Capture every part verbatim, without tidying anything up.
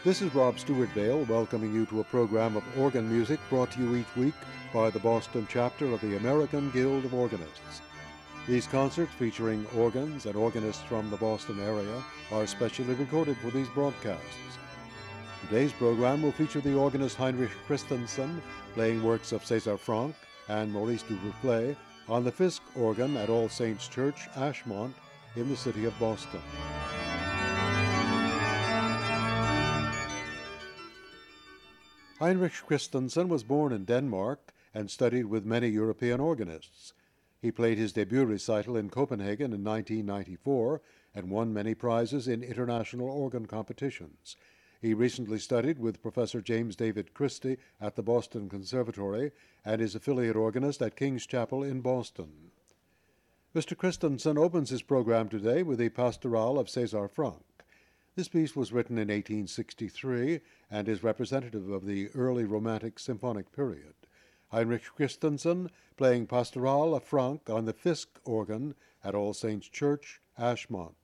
This is Rob Stewart Vale welcoming you to a program of organ music brought to you each week by the Boston chapter of the American Guild of Organists. These concerts featuring organs and organists from the Boston area are specially recorded for these broadcasts. Today's program will feature the organist Heinrich Christensen playing works of César Franck and Maurice Dubuffet on the Fisk organ at All Saints Church, Ashmont, in the city of Boston. Heinrich Christensen was born in Denmark and studied with many European organists. He played his debut recital in Copenhagen in nineteen ninety-four and won many prizes in international organ competitions. He recently studied with Professor James David Christie at the Boston Conservatory and is affiliate organist at King's Chapel in Boston. Mister Christensen opens his program today with the Pastorale of César Franck. This piece was written in eighteen sixty-three and is representative of the early Romantic symphonic period. Heinrich Christensen playing Pastorale of Franck on the Fisk organ at All Saints Church, Ashmont.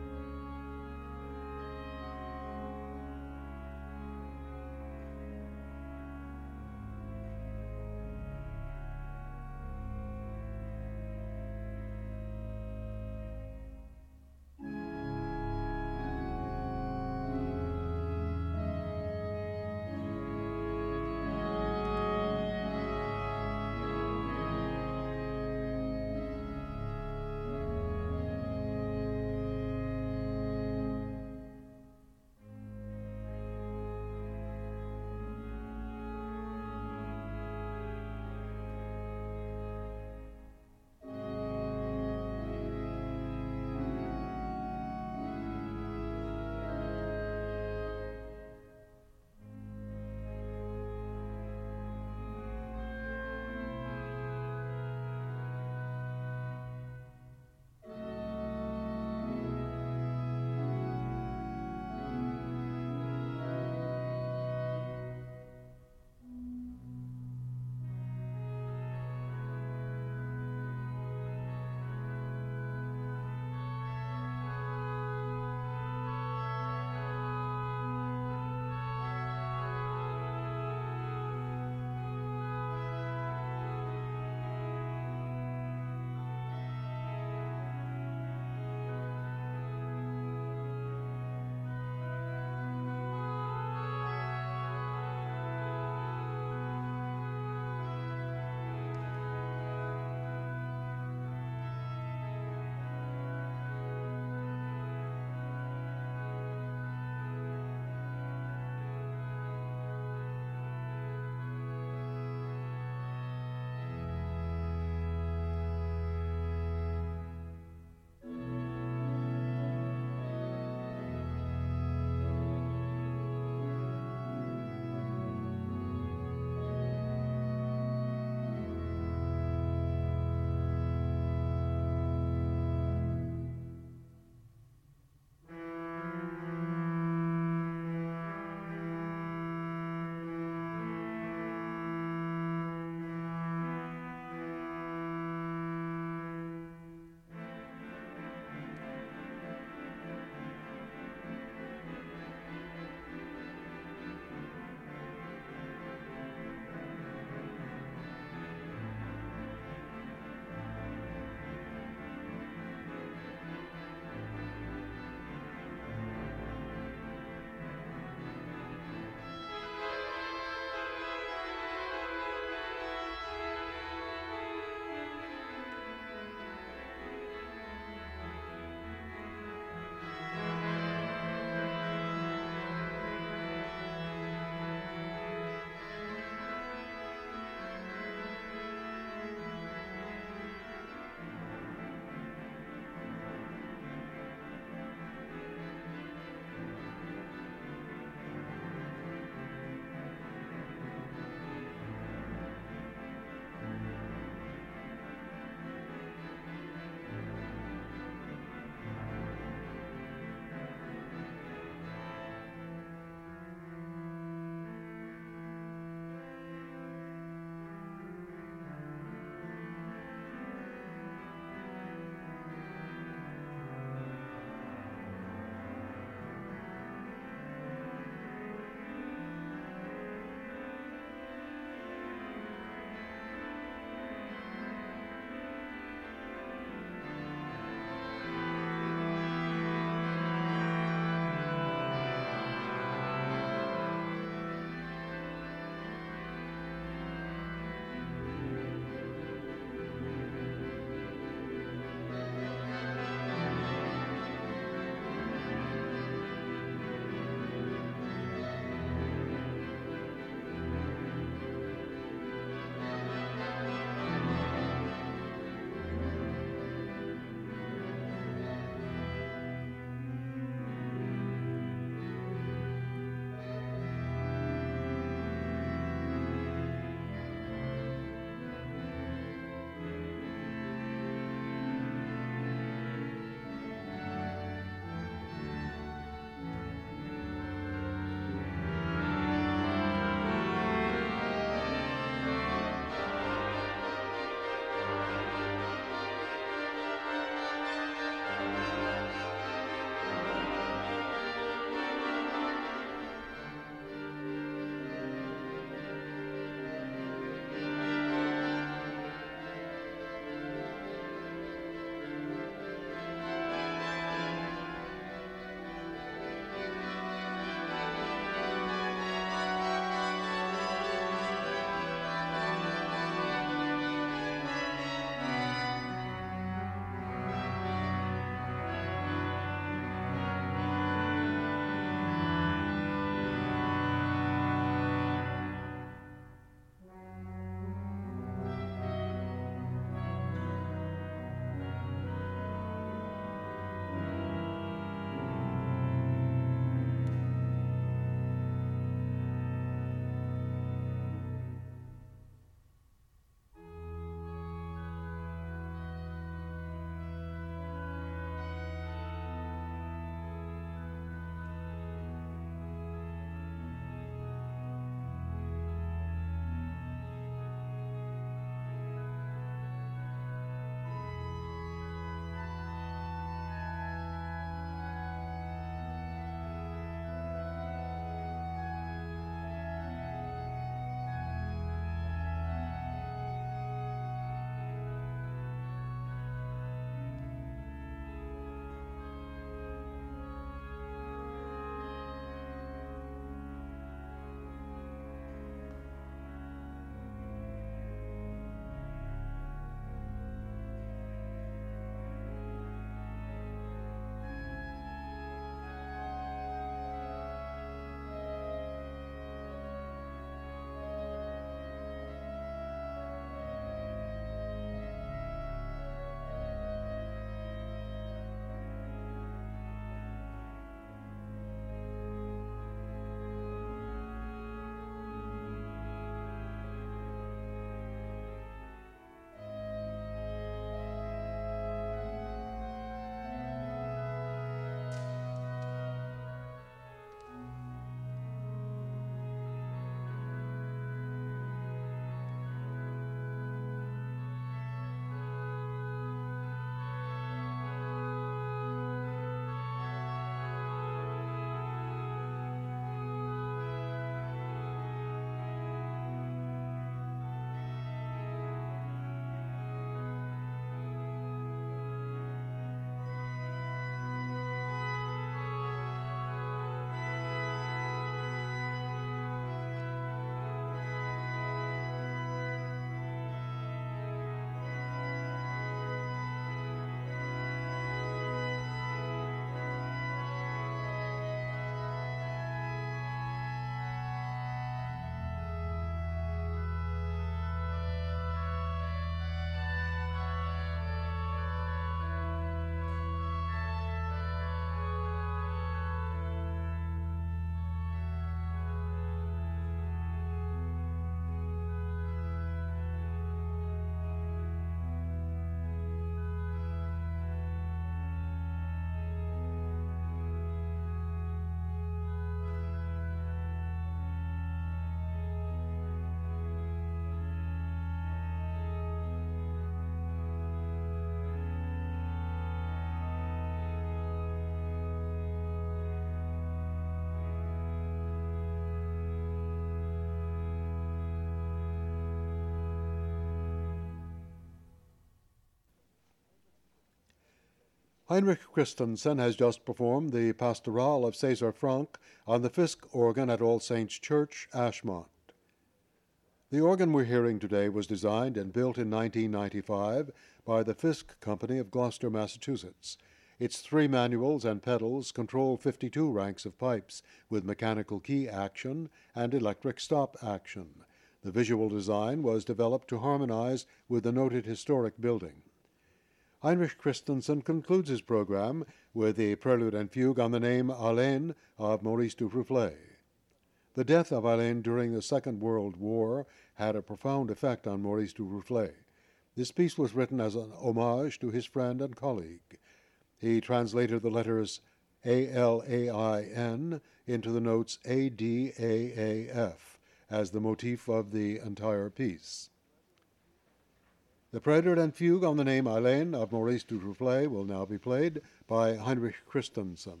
Heinrich Christensen has just performed the Pastoral of César Franck on the Fisk organ at All Saints Church, Ashmont. The organ we're hearing today was designed and built in nineteen ninety-five by the Fisk Company of Gloucester, Massachusetts. Its three manuals and pedals control fifty-two ranks of pipes with mechanical key action and electric stop action. The visual design was developed to harmonize with the noted historic building. Heinrich Christensen concludes his program with a prelude and fugue on the name Alain of Maurice Duruflé. The death of Alain during the Second World War had a profound effect on Maurice Duruflé. This piece was written as an homage to his friend and colleague. He translated the letters A L A I N into the notes A D A A F as the motif of the entire piece. The prelude and fugue on the name Alain of Maurice Duruflé will now be played by Heinrich Christensen.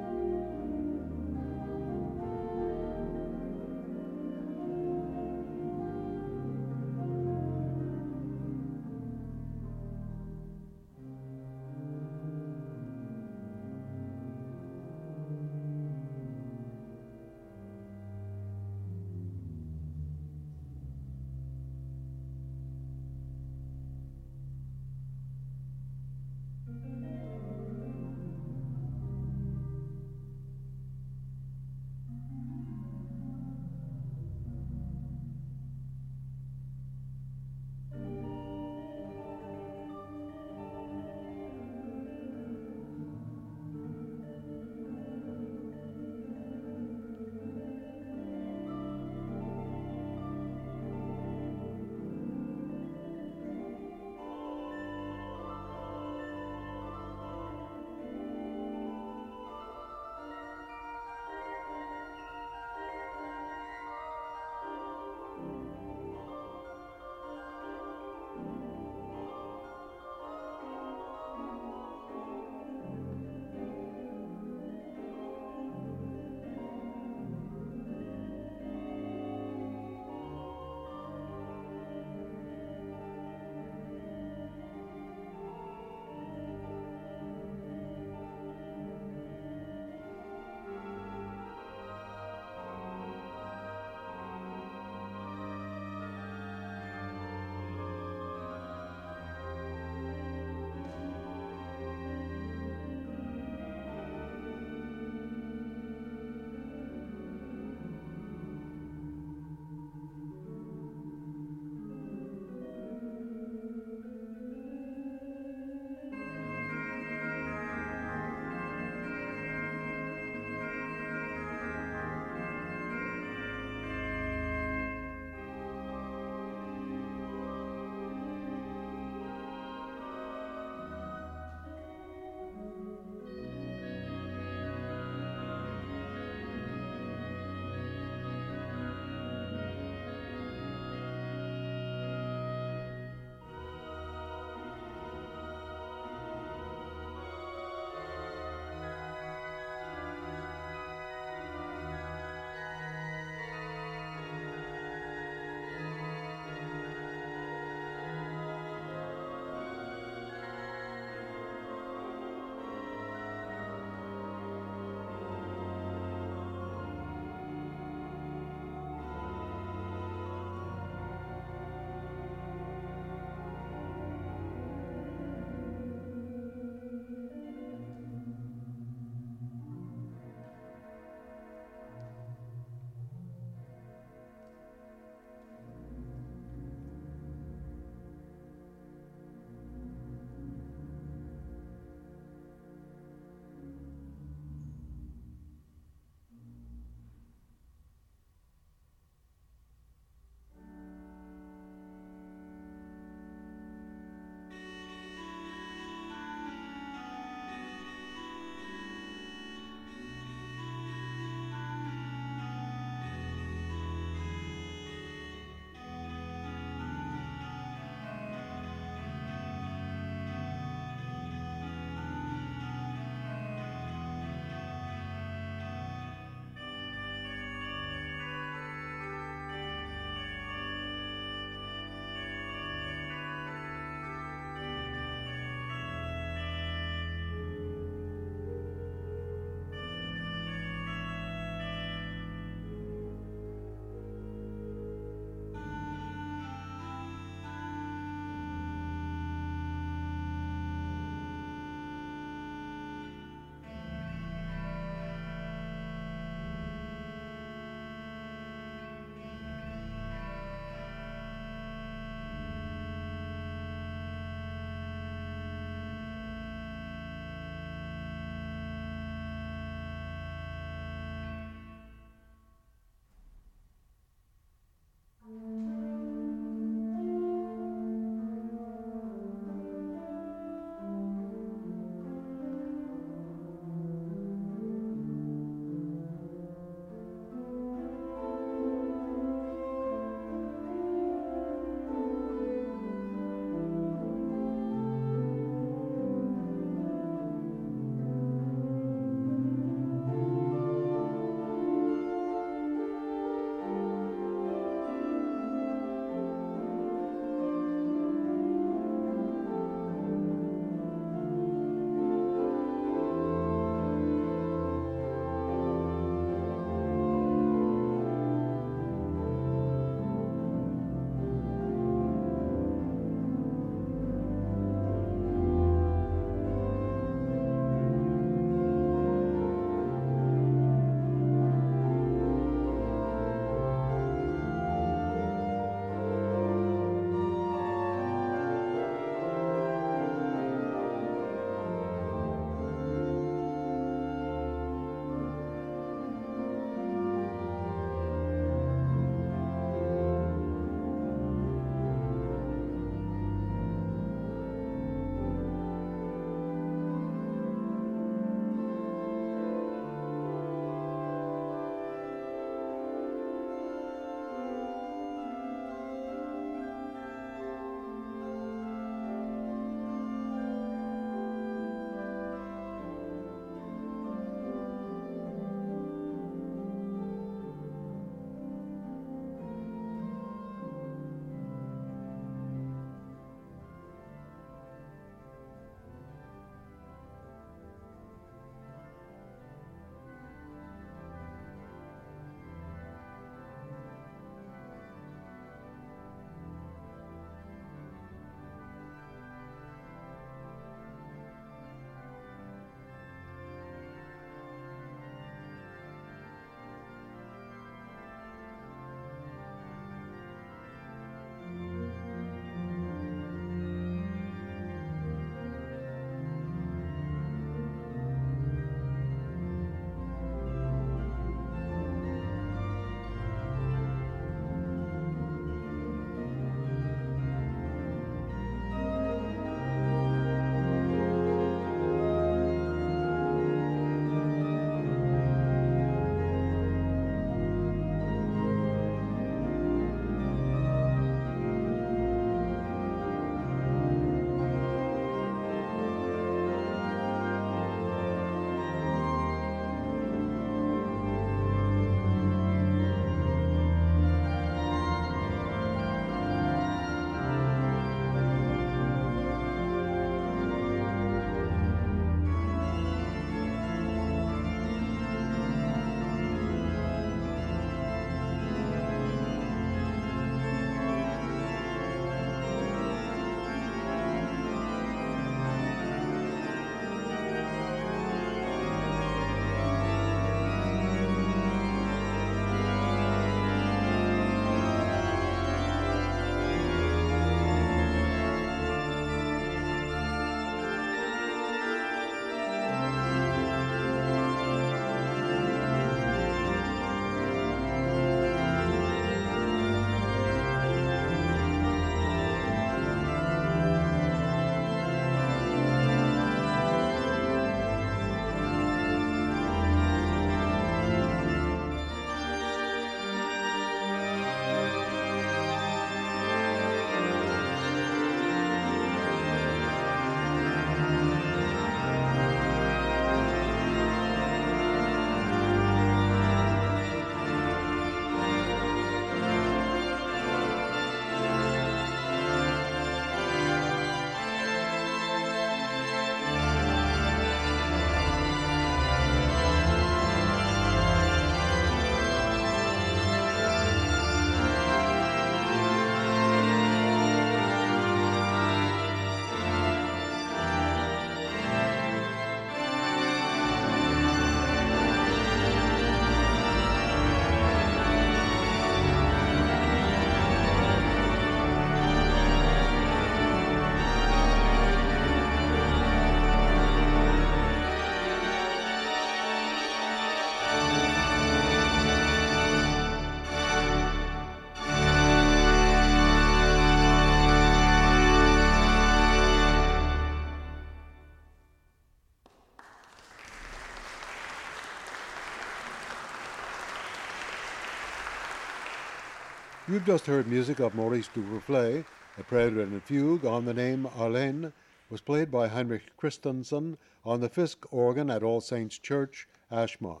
You've just heard music of Maurice Duverflay. A prelude and fugue on the name Arlene was played by Heinrich Christensen on the Fisk organ at All Saints Church, Ashmont.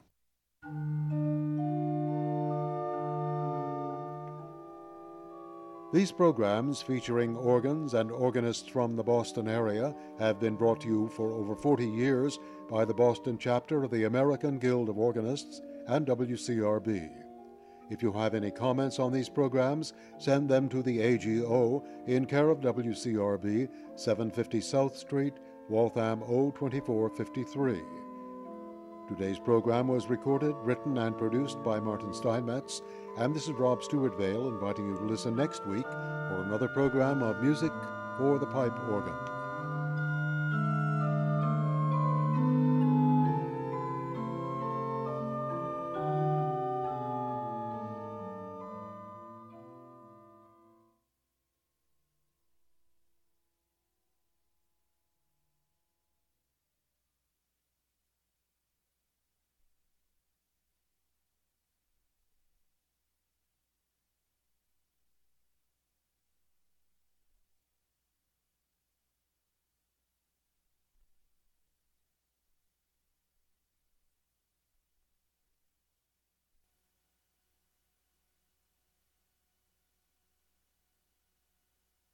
These programs, featuring organs and organists from the Boston area, have been brought to you for over forty years by the Boston chapter of the American Guild of Organists and W C R B. If you have any comments on these programs, send them to the A G O in care of W C R B, seven fifty South Street, Waltham O twenty-four fifty-three. Today's program was recorded, written, and produced by Martin Steinmetz, and this is Rob Stewart Vale inviting you to listen next week for another program of Music for the Pipe Organ.